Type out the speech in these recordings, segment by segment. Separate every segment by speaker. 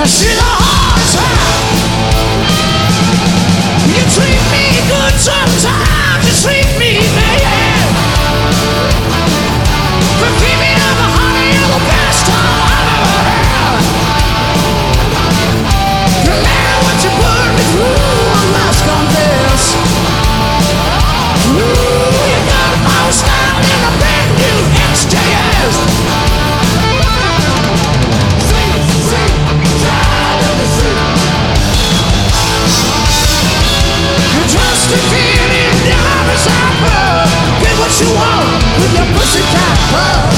Speaker 1: She's a hard time. You treat me good sometimes, you treat me bad. But keep me up, honey, you're the best I've ever had. No matter what you put me through, I must confess. Ooh, you got my style in a brand new XJS. Just a kid in diamonds and pearl. Get what you want with your pussycat pearl.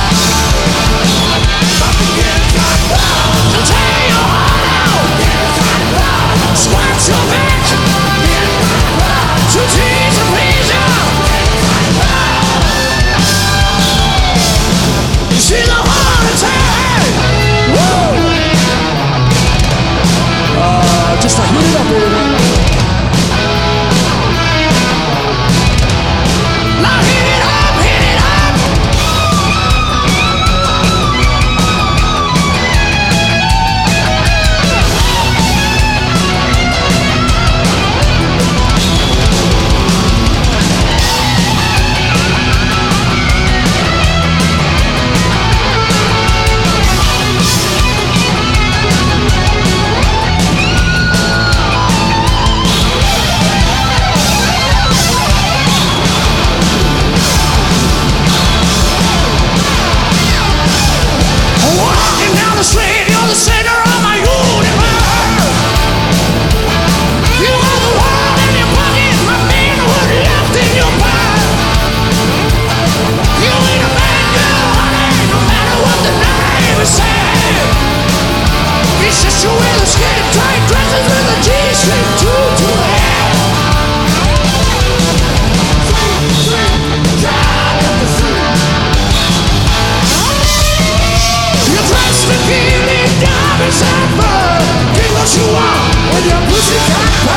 Speaker 1: So tear your heart out, scratch your back, to tease and please you. She's a heart attack. Woo! Just to heat it up, baby. Get what you want with your pussycat.